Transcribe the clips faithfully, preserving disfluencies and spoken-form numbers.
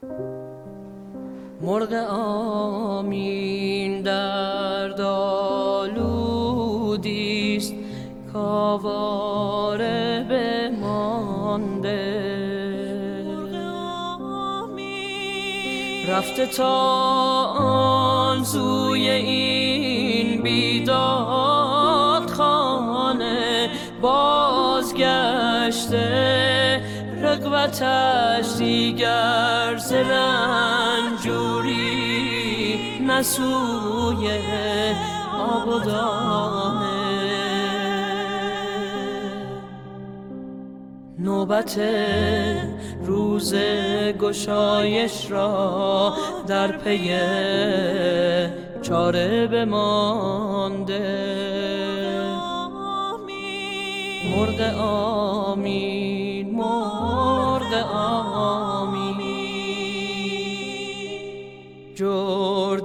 مرغ آمین در آلودیست، کاواره بمانده. رفته تا آن سوی این بیداد خانه، بازگشته رغبتش دیگر ز رنجوری نسوی آب و دانه. نوبت روز گشایش را در پی چاره بمانده. مرغ آمین، مرغ آمین، جور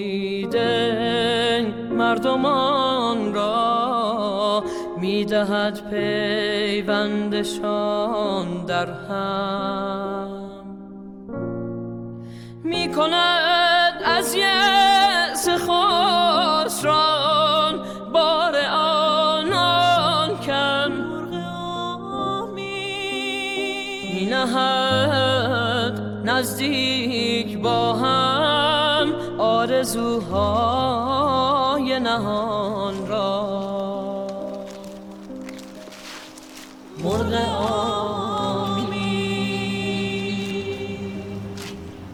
دیده مردمان را میدهد پیوندشان در هم، میکند از یأس خسران بار آنان کم. مینهد نزدیک با هم آرزوهای نهان را. مرغ